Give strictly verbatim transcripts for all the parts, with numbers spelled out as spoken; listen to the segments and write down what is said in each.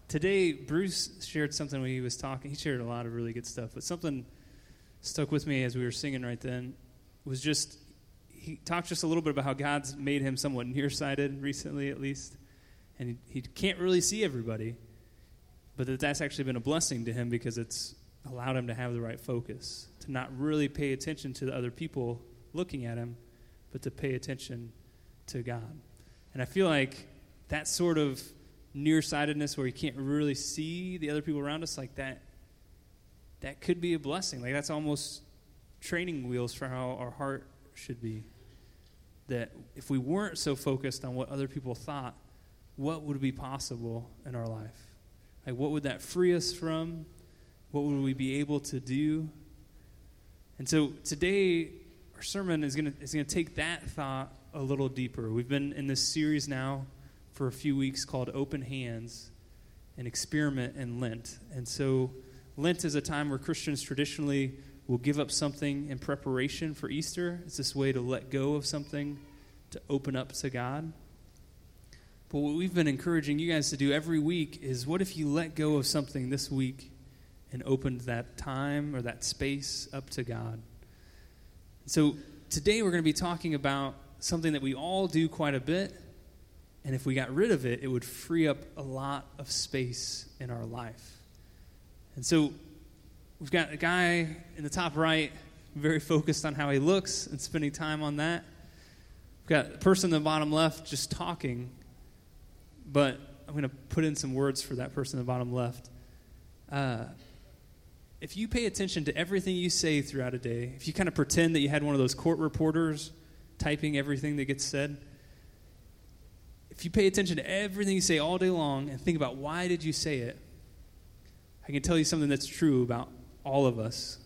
today, Bruce shared something when he was talking. He shared a lot of really good stuff, but something stuck with me as we were singing right then was just, he talked just a little bit about how God's made him somewhat nearsighted recently, at least, and he, he can't really see everybody, but that that's actually been a blessing to him because it's allowed him to have the right focus, to not really pay attention to the other people looking at him, but to pay attention to God. And I feel like that sort of nearsightedness where you can't really see the other people around us, like that, that could be a blessing. Like that's almost training wheels for how our heart should be. That if we weren't so focused on what other people thought, what would be possible in our life? Like what would that free us from? What would we be able to do? And so today, our sermon is going to is going to take that thought a little deeper. We've been in this series now for a few weeks called Open Hands, an experiment in Lent. And so Lent is a time where Christians traditionally will give up something in preparation for Easter. It's this way to let go of something, to open up to God. But what we've been encouraging you guys to do every week is, what if you let go of something this week and opened that time or that space up to God? So today we're going to be talking about something that we all do quite a bit, and if we got rid of it, it would free up a lot of space in our life. And so we've got a guy in the top right, very focused on how he looks and spending time on that. We've got a person in the bottom left just talking, but I'm going to put in some words for that person in the bottom left. Uh, if you pay attention to everything you say throughout a day, if you kind of pretend that you had one of those court reporters typing everything that gets said, if you pay attention to everything you say all day long and think about why did you say it, I can tell you something that's true about all of us.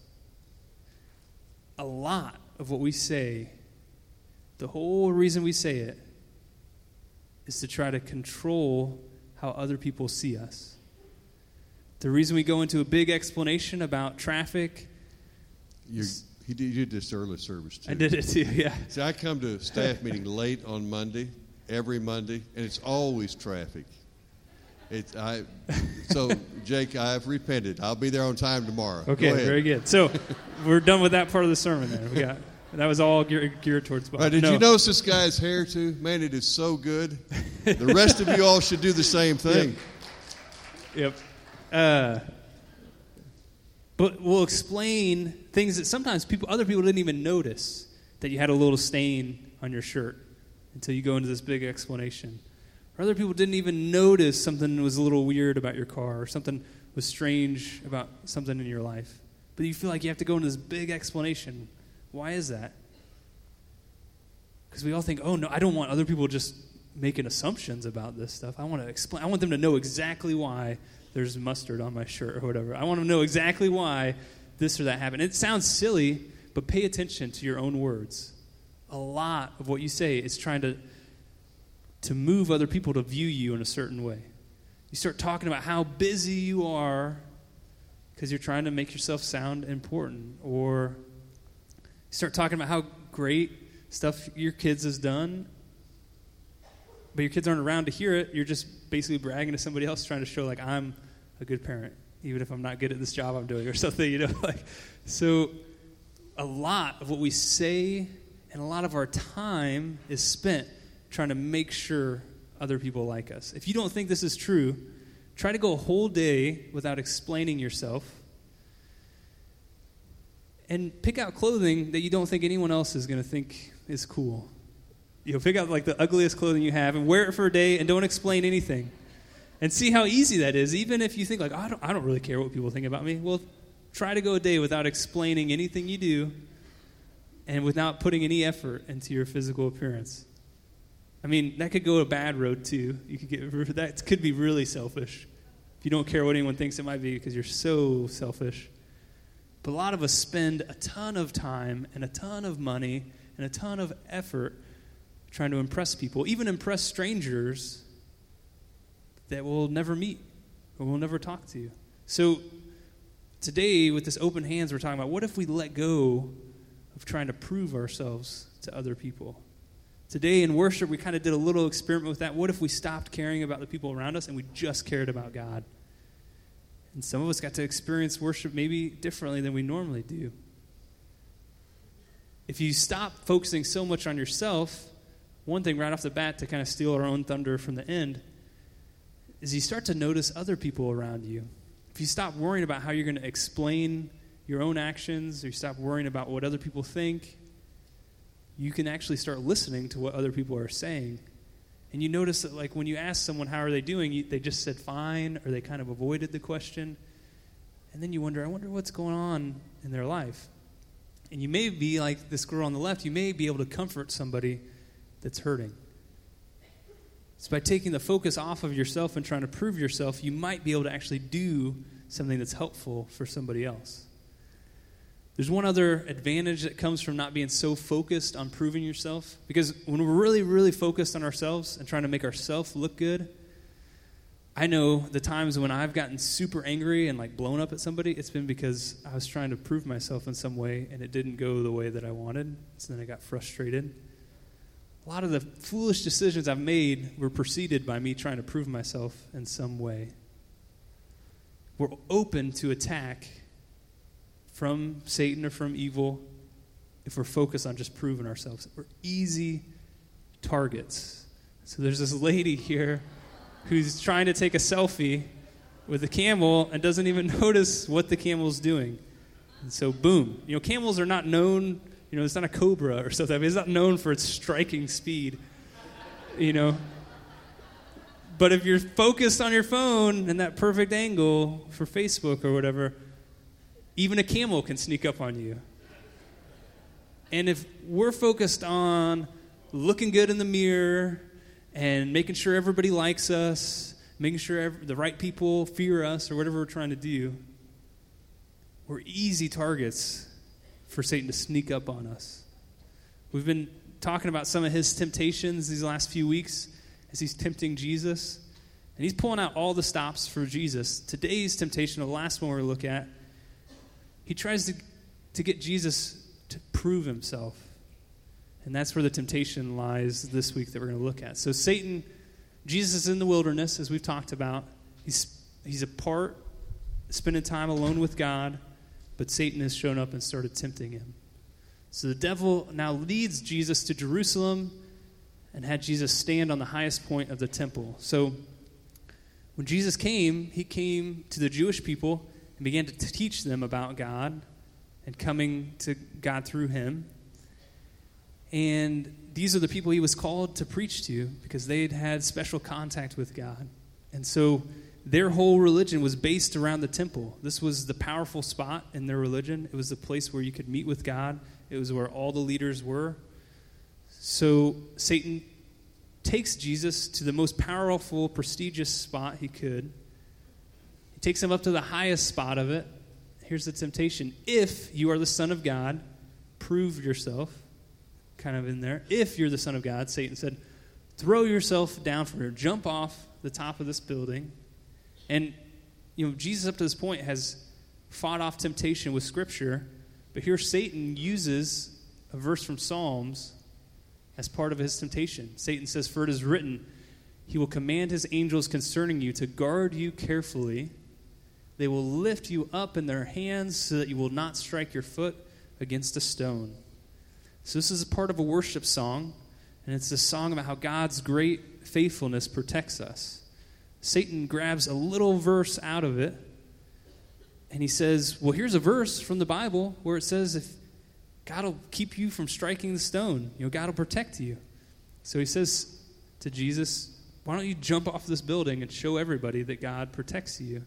A lot of what we say, the whole reason we say it, is to try to control how other people see us. The reason we go into a big explanation about traffic. You're, he did, you did this early service, too. I did it, too, yeah. See, I come to a staff meeting late on Monday, every Monday, and it's always traffic. It's, I, so, Jake, I've repented. I'll be there on time tomorrow. Okay, Go very good. So, we're done with that part of the sermon there. We got that was all geared, geared towards Bob. Right, did no. you notice this guy's hair, too? Man, it is so good. The rest of you all should do the same thing. Yep. yep. Uh, but we'll explain things that sometimes people, other people didn't even notice that you had a little stain on your shirt until you go into this big explanation. Or other people didn't even notice something was a little weird about your car or something was strange about something in your life. But you feel like you have to go into this big explanation. Why is that? Because we all think, oh, no, I don't want other people just making assumptions about this stuff. I want to explain. I want them to know exactly why there's mustard on my shirt or whatever. I want them to know exactly why this or that happened. It sounds silly, but pay attention to your own words. A lot of what you say is trying to to move other people to view you in a certain way. You start talking about how busy you are because you're trying to make yourself sound important. Or you start talking about how great stuff your kids has done, but your kids aren't around to hear it. You're just basically bragging to somebody else, trying to show like I'm a good parent, even if I'm not good at this job I'm doing or something, you know. Like, so a lot of what we say and a lot of our time is spent trying to make sure other people like us. If you don't think this is true, try to go a whole day without explaining yourself and pick out clothing that you don't think anyone else is going to think is cool. You know, pick out like the ugliest clothing you have and wear it for a day and don't explain anything. And see how easy that is, even if you think like, oh, I don't, I don't really care what people think about me. Well, try to go a day without explaining anything you do and without putting any effort into your physical appearance. I mean, that could go a bad road, too. You could get that could be really selfish. If you don't care what anyone thinks, it might be because you're so selfish. But a lot of us spend a ton of time and a ton of money and a ton of effort trying to impress people, even impress strangers that we'll never meet or we'll never talk to. So today, with this open hands, we're talking about what if we let go of trying to prove ourselves to other people, Today in worship, we kind of did a little experiment with that. What if we stopped caring about the people around us and we just cared about God? And some of us got to experience worship maybe differently than we normally do. If you stop focusing so much on yourself, one thing right off the bat to kind of steal our own thunder from the end is you start to notice other people around you. If you stop worrying about how you're going to explain your own actions, or you stop worrying about what other people think, you can actually start listening to what other people are saying. And you notice that, like, when you ask someone, how are they doing, you, they just said fine, or they kind of avoided the question. And then you wonder, I wonder what's going on in their life. And you may be like this girl on the left, you may be able to comfort somebody that's hurting. So by taking the focus off of yourself and trying to prove yourself, you might be able to actually do something that's helpful for somebody else. There's one other advantage that comes from not being so focused on proving yourself. Because when we're really, really focused on ourselves and trying to make ourselves look good, I know the times when I've gotten super angry and like blown up at somebody, it's been because I was trying to prove myself in some way and it didn't go the way that I wanted. So then I got frustrated. A lot of the foolish decisions I've made were preceded by me trying to prove myself in some way. We're open to attack from Satan or from evil if we're focused on just proving ourselves. We're easy targets. So there's this lady here who's trying to take a selfie with a camel and doesn't even notice what the camel's doing. And so, boom. You know, camels are not known, you know, it's not a cobra or something. I mean, it's not known for its striking speed, you know. But if you're focused on your phone and that perfect angle for Facebook or whatever, even a camel can sneak up on you. And if we're focused on looking good in the mirror and making sure everybody likes us, making sure every, the right people fear us or whatever we're trying to do, we're easy targets for Satan to sneak up on us. We've been talking about some of his temptations these last few weeks as he's tempting Jesus. And he's pulling out all the stops for Jesus. Today's temptation, the last one we're going to look at, he tries to, to get Jesus to prove himself. And that's where the temptation lies this week that we're going to look at. So Satan, Jesus is in the wilderness, as we've talked about. He's, he's apart, spending time alone with God, but Satan has shown up and started tempting him. So the devil now leads Jesus to Jerusalem and had Jesus stand on the highest point of the temple. So when Jesus came, he came to the Jewish people and began to teach them about God and coming to God through him. And these are the people he was called to preach to because they had had special contact with God. And so their whole religion was based around the temple. This was the powerful spot in their religion. It was the place where you could meet with God. It was where all the leaders were. So Satan takes Jesus to the most powerful, prestigious spot he could. He takes him up to the highest spot of it. Here's the temptation. If you are the Son of God, prove yourself. Kind of in there. If you're the Son of God, Satan said, throw yourself down from here. Jump off the top of this building. And, you know, Jesus up to this point has fought off temptation with Scripture. But here Satan uses a verse from Psalms as part of his temptation. Satan says, for it is written, he will command his angels concerning you to guard you carefully. They will lift you up in their hands so that you will not strike your foot against a stone. So this is a part of a worship song, and it's a song about how God's great faithfulness protects us. Satan grabs a little verse out of it, and he says, well, here's a verse from the Bible where it says if God will keep you from striking the stone, you know, God will protect you. So he says to Jesus, why don't you jump off this building and show everybody that God protects you?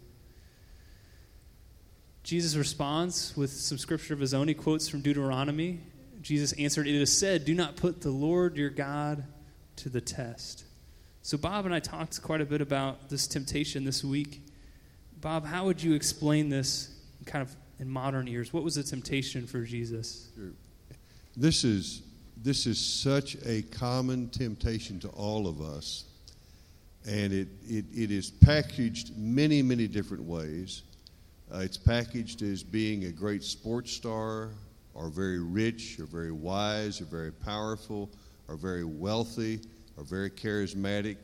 Jesus responds with some scripture of his own. He quotes from Deuteronomy. Jesus answered, it is said, do not put the Lord your God to the test. So Bob and I talked quite a bit about this temptation this week. Bob, how would you explain this kind of in modern ears? What was the temptation for Jesus? Sure. This is, this is such a common temptation to all of us. And it, it, it is packaged many, many different ways. Uh, it's packaged as being a great sports star, or very rich, or very wise, or very powerful, are very wealthy, are very charismatic.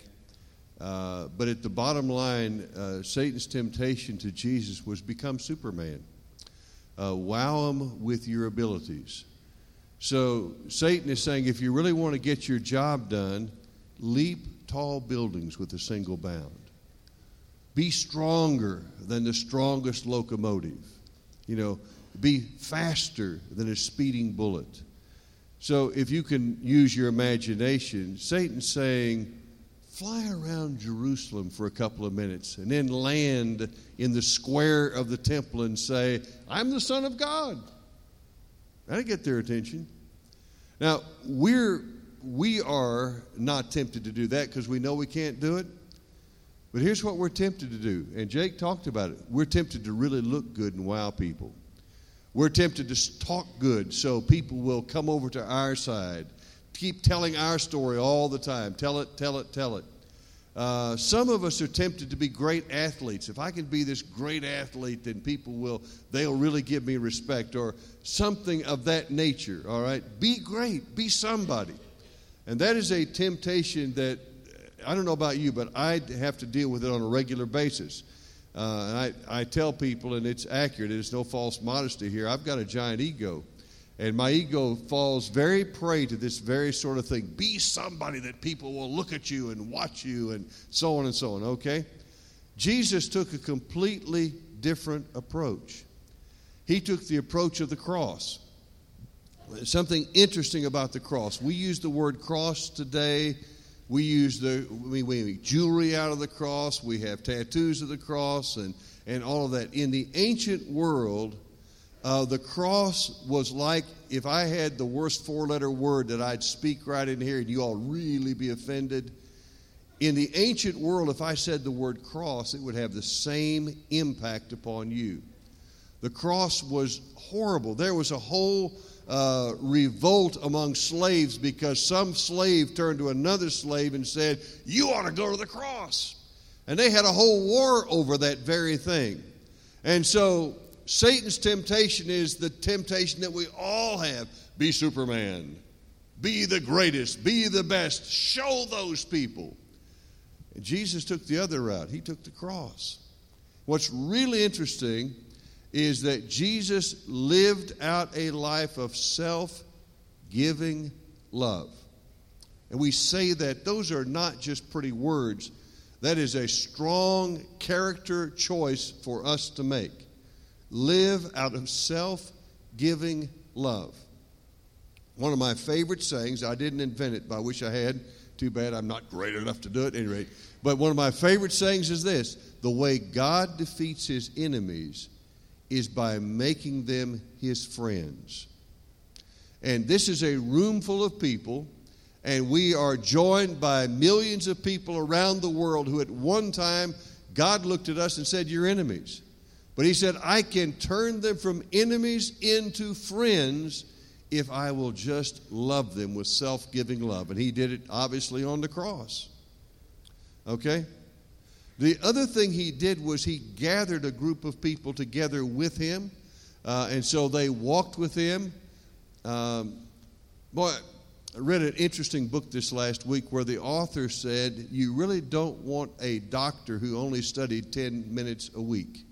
Uh, but at the bottom line, uh, Satan's temptation to Jesus was become Superman. Uh, wow him with your abilities. So Satan is saying, if you really want to get your job done, leap tall buildings with a single bound. Be stronger than the strongest locomotive. You know, be faster than a speeding bullet. So if you can use your imagination, Satan's saying, fly around Jerusalem for a couple of minutes and then land in the square of the temple and say, I'm the Son of God. That'll get their attention. Now, we're, we are not tempted to do that because we know we can't do it. But here's what we're tempted to do, and Jake talked about it. We're tempted to really look good and wow people. We're tempted to talk good so people will come over to our side. Keep telling our story all the time. Tell it, tell it, tell it. Uh, some of us are tempted to be great athletes. If I can be this great athlete, then people will, they'll really give me respect, or something of that nature, all right? Be great. Be somebody. And that is a temptation that, I don't know about you, but I have to deal with it on a regular basis. Uh, and I, I tell people, and it's accurate, there's no false modesty here, I've got a giant ego. And my ego falls very prey to this very sort of thing. Be somebody that people will look at you and watch you and so on and so on, okay? Jesus took a completely different approach. He took the approach of the cross. Something interesting about the cross. We use the word cross today. We use the we, we make jewelry out of the cross. We have tattoos of the cross and, and all of that. In the ancient world, Uh, the cross was like if I had the worst four-letter word that I'd speak right in here and you all really be offended. In the ancient world, if I said the word cross, it would have the same impact upon you. The cross was horrible. There was a whole uh, revolt among slaves because some slave turned to another slave and said, you ought to go to the cross. And they had a whole war over that very thing. And so Satan's temptation is the temptation that we all have. Be Superman. Be the greatest. Be the best. Show those people. And Jesus took the other route. He took the cross. What's really interesting is that Jesus lived out a life of self-giving love. And we say that those are not just pretty words. That is a strong character choice for us to make. Live out of self-giving love. One of my favorite sayings, I didn't invent it, but I wish I had. Too bad I'm not great enough to do it at any rate. But one of my favorite sayings is this: the way God defeats his enemies is by making them his friends. And this is a room full of people, and we are joined by millions of people around the world who at one time God looked at us and said, you're enemies. But he said, I can turn them from enemies into friends if I will just love them with self-giving love. And he did it, obviously, on the cross. Okay? The other thing he did was he gathered a group of people together with him. Uh, and so they walked with him. Um, boy, I read an interesting book this last week where the author said, you really don't want a doctor who only studied ten minutes a week.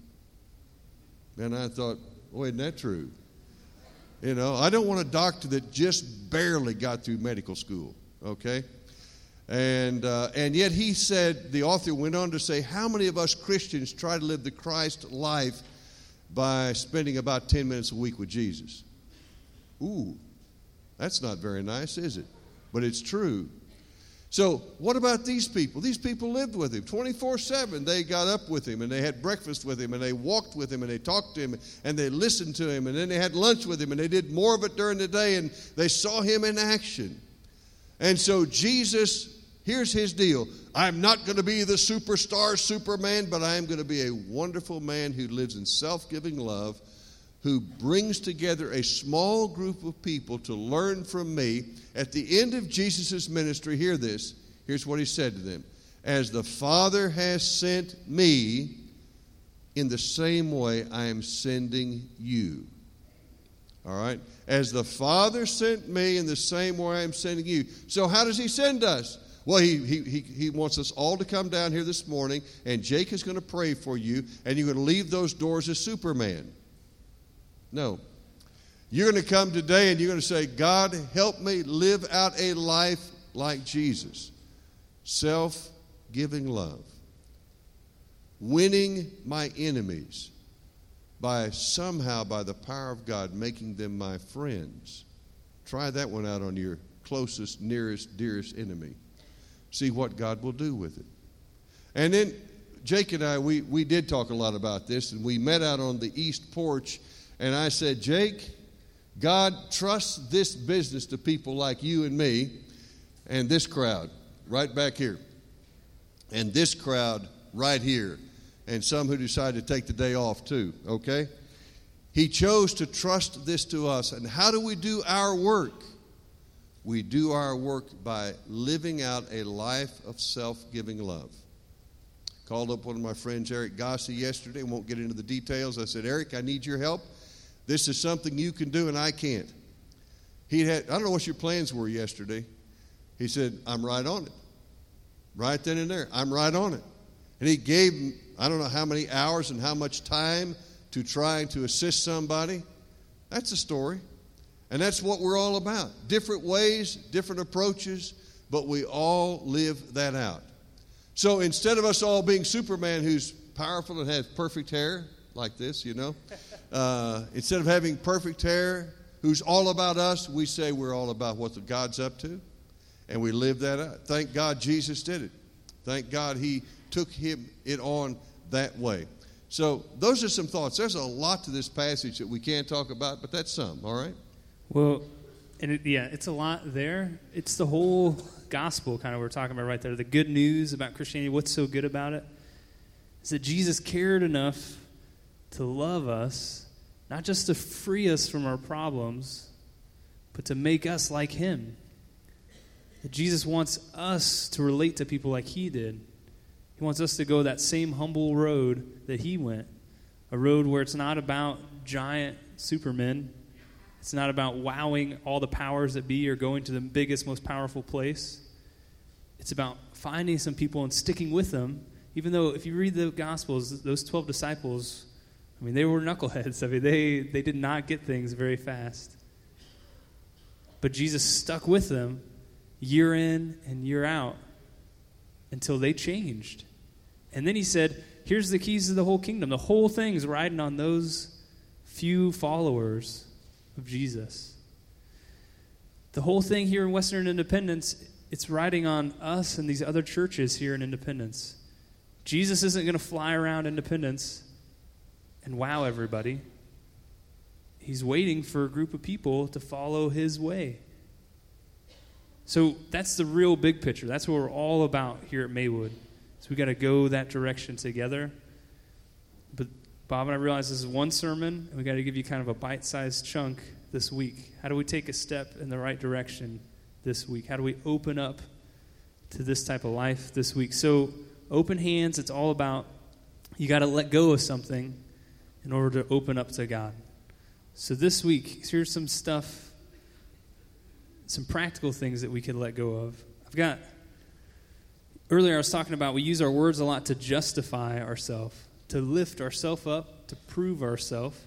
And I thought, oh, isn't that true? You know, I don't want a doctor that just barely got through medical school, okay? And uh, and yet he said, the author went on to say, how many of us Christians try to live the Christ life by spending about ten minutes a week with Jesus? Ooh, that's not very nice, is it? But it's true. So what about these people? These people lived with him twenty-four seven. They got up with him, and they had breakfast with him, and they walked with him, and they talked to him, and they listened to him, and then they had lunch with him, and they did more of it during the day, and they saw him in action. And so Jesus, here's his deal. I'm not going to be the superstar Superman, but I am going to be a wonderful man who lives in self-giving love, who brings together a small group of people to learn from me. At the end of Jesus' ministry, hear this. Here's what he said to them. As the Father has sent me, in the same way I am sending you. All right? As the Father sent me, in the same way I am sending you. So how does he send us? Well, he, he, he, he wants us all to come down here this morning, and Jake is going to pray for you, and you're going to leave those doors as Superman. No. You're going to come today, and you're going to say, God, help me live out a life like Jesus. Self-giving love. Winning my enemies by somehow, by the power of God, making them my friends. Try that one out on your closest, nearest, dearest enemy. See what God will do with it. And then Jake and I, we, we did talk a lot about this, and we met out on the east porch, and I said, Jake, God trusts this business to people like you and me and this crowd right back here and this crowd right here and some who decided to take the day off too, okay? He chose to trust this to us. And how do we do our work? We do our work by living out a life of self-giving love. Called up one of my friends, Eric Gossi, yesterday. Won't get into the details. I said, Eric, I need your help. This is something you can do and I can't. He had, I don't know what your plans were yesterday. He said, I'm right on it. Right then and there. I'm right on it. And he gave, I don't know how many hours and how much time to trying to assist somebody. That's a story. And that's what we're all about. Different ways, different approaches, but we all live that out. So instead of us all being Superman who's powerful and has perfect hair, like this, you know, uh, instead of having perfect hair, who's all about us, we say we're all about what the God's up to, and we live that out. Thank God Jesus did it. Thank God he took him it on that way. So those are some thoughts. There's a lot to this passage that we can't talk about, but that's some, all right? Well, and it, yeah, it's a lot there. It's the whole gospel kind of we're talking about right there. The good news about Christianity, what's so good about it, is that Jesus cared enough to love us, not just to free us from our problems, but to make us like him. That Jesus wants us to relate to people like he did. He wants us to go that same humble road that he went, a road where it's not about giant supermen. It's not about wowing all the powers that be or going to the biggest, most powerful place. It's about finding some people and sticking with them, even though if you read the Gospels, those twelve disciples, I mean, they were knuckleheads. I mean, they, they did not get things very fast. But Jesus stuck with them year in and year out until they changed. And then he said, here's the keys to the whole kingdom. The whole thing's riding on those few followers of Jesus. The whole thing here in Western Independence, it's riding on us and these other churches here in Independence. Jesus isn't going to fly around Independence and wow everybody. He's waiting for a group of people to follow his way. So that's the real big picture. That's what we're all about here at Maywood. So we got to go that direction together. But Bob and I realize this is one sermon, and we got to give you kind of a bite-sized chunk this week. How do we take a step in the right direction this week? How do we open up to this type of life this week? So open hands, it's all about you got to let go of something in order to open up to God. So this week, here's some stuff, some practical things that we can let go of. I've got, earlier I was talking about we use our words a lot to justify ourselves, to lift ourselves up, to prove ourselves.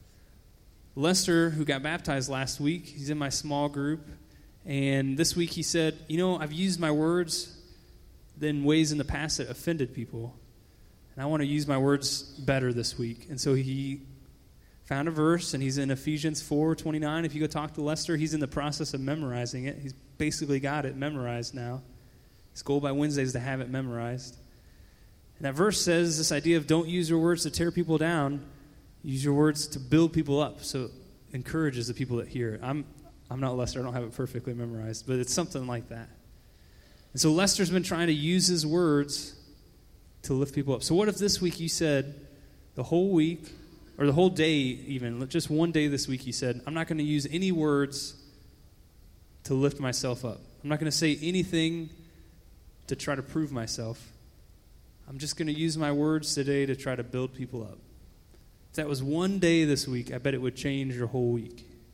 Lester, who got baptized last week, he's in my small group, and this week he said, you know, I've used my words in ways in the past that offended people, and I want to use my words better this week. And so he found a verse, and he's in Ephesians four twenty-nine. If you go talk to Lester, he's in the process of memorizing it. He's basically got it memorized now. His goal by Wednesday is to have it memorized. And that verse says this idea of don't use your words to tear people down, use your words to build people up. So it encourages the people that hear it. I'm, I'm not Lester. I don't have it perfectly memorized, but it's something like that. And so Lester's been trying to use his words to lift people up. So what if this week you said the whole week, or the whole day even, just one day this week you said, I'm not going to use any words to lift myself up. I'm not going to say anything to try to prove myself. I'm just going to use my words today to try to build people up. If that was one day this week, I bet it would change your whole week.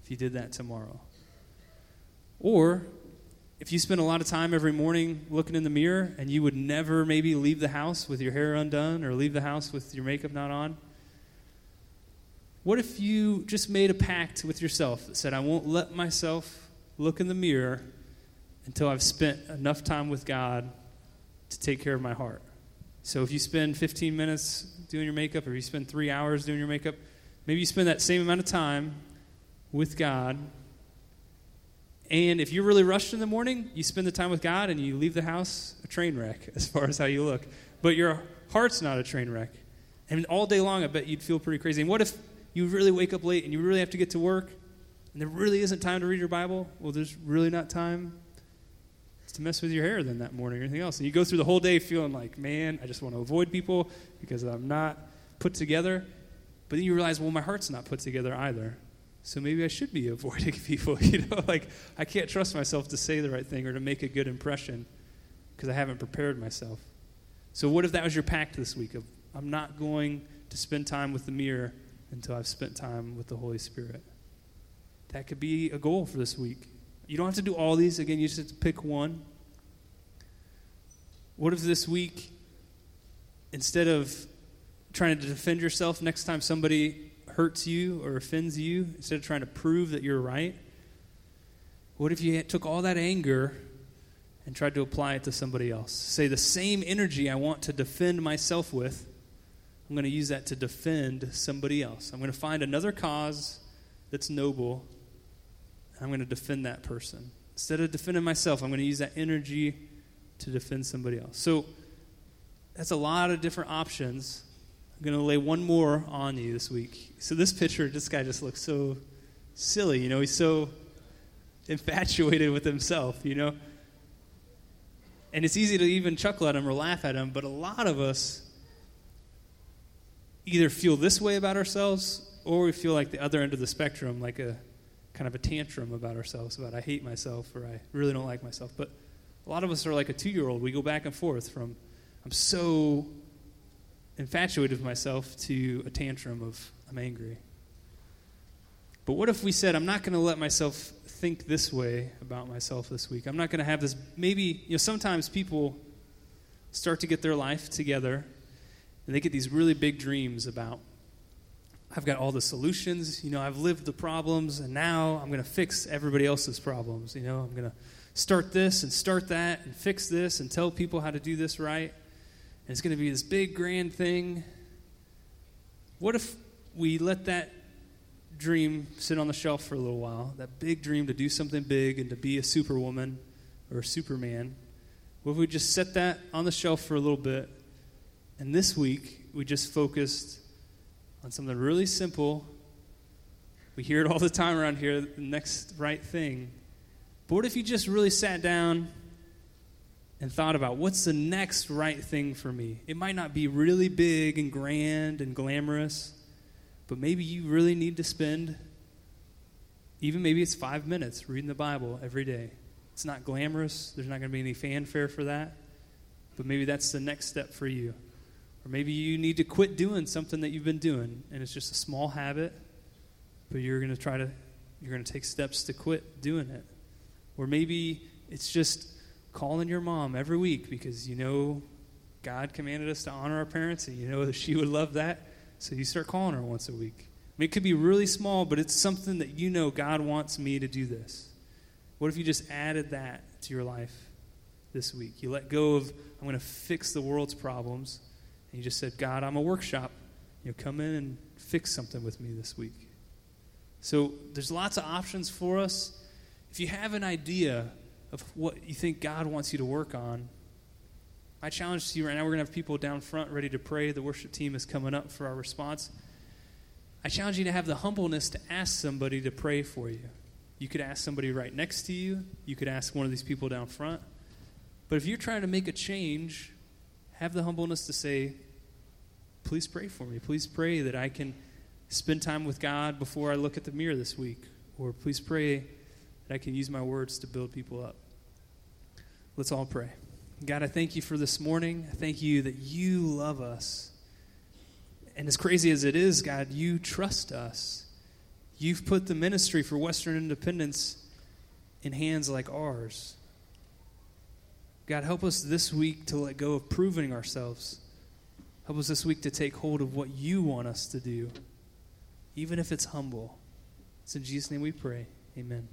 if you did that tomorrow? Or if you spend a lot of time every morning looking in the mirror and you would never maybe leave the house with your hair undone or leave the house with your makeup not on, what if you just made a pact with yourself that said, I won't let myself look in the mirror until I've spent enough time with God to take care of my heart? So if you spend fifteen minutes doing your makeup, or you spend three hours doing your makeup, maybe you spend that same amount of time with God. And if you're really rushed in the morning, you spend the time with God and you leave the house a train wreck as far as how you look. But your heart's not a train wreck. And all day long, I bet you'd feel pretty crazy. And what if you really wake up late and you really have to get to work and there really isn't time to read your Bible? Well, there's really not time to mess with your hair then that morning or anything else. And you go through the whole day feeling like, man, I just want to avoid people because I'm not put together. But then you realize, well, my heart's not put together either. So maybe I should be avoiding people. You know, like I can't trust myself to say the right thing or to make a good impression because I haven't prepared myself. So what if that was your pact this week of I'm not going to spend time with the mirror until I've spent time with the Holy Spirit? That could be a goal for this week. You don't have to do all these. Again, you just have to pick one. What if this week, instead of trying to defend yourself next time somebody hurts you or offends you, instead of trying to prove that you're right, what if you took all that anger and tried to apply it to somebody else? Say, the same energy I want to defend myself with, I'm going to use that to defend somebody else. I'm going to find another cause that's noble, and I'm going to defend that person. Instead of defending myself, I'm going to use that energy to defend somebody else. So that's a lot of different options. I'm going to lay one more on you this week. So this picture, this guy just looks so silly, you know. He's so infatuated with himself, you know. And it's easy to even chuckle at him or laugh at him, but a lot of us either feel this way about ourselves or we feel like the other end of the spectrum, like a kind of a tantrum about ourselves, about I hate myself or I really don't like myself. But a lot of us are like a two-year-old. We go back and forth from I'm so infatuated with myself to a tantrum of I'm angry. But what if we said, I'm not going to let myself think this way about myself this week. I'm not going to have this, maybe, you know, sometimes people start to get their life together and they get these really big dreams about, I've got all the solutions, you know, I've lived the problems, and now I'm going to fix everybody else's problems, you know, I'm going to start this and start that and fix this and tell people how to do this right. And it's going to be this big, grand thing. What if we let that dream sit on the shelf for a little while, that big dream to do something big and to be a superwoman or a superman? What if we just set that on the shelf for a little bit, and this week we just focused on something really simple? We hear it all the time around here, the next right thing. But what if you just really sat down and thought about what's the next right thing for me? It might not be really big and grand and glamorous, but maybe you really need to spend, even maybe it's five minutes reading the Bible every day. It's not glamorous. There's not going to be any fanfare for that, but maybe that's the next step for you. Or maybe you need to quit doing something that you've been doing, and it's just a small habit, but you're going to try to, you're going to take steps to quit doing it. Or maybe it's just calling your mom every week because you know God commanded us to honor our parents, and you know that she would love that, so you start calling her once a week. I mean, it could be really small, but it's something that you know God wants me to do this. What if you just added that to your life this week? You let go of, I'm going to fix the world's problems, and you just said, God, I'm a workshop. You know, come in and fix something with me this week. So there's lots of options for us. If you have an idea of what you think God wants you to work on, my challenge to you right now, we're going to have people down front ready to pray. The worship team is coming up for our response. I challenge you to have the humbleness to ask somebody to pray for you. You could ask somebody right next to you. You could ask one of these people down front. But if you're trying to make a change, have the humbleness to say, please pray for me. Please pray that I can spend time with God before I look at the mirror this week. Or please pray that I can use my words to build people up. Let's all pray. God, I thank you for this morning. I thank you that you love us. And as crazy as it is, God, you trust us. You've put the ministry for Western Independence in hands like ours. God, help us this week to let go of proving ourselves. Help us this week to take hold of what you want us to do, even if it's humble. It's in Jesus' name we pray. Amen.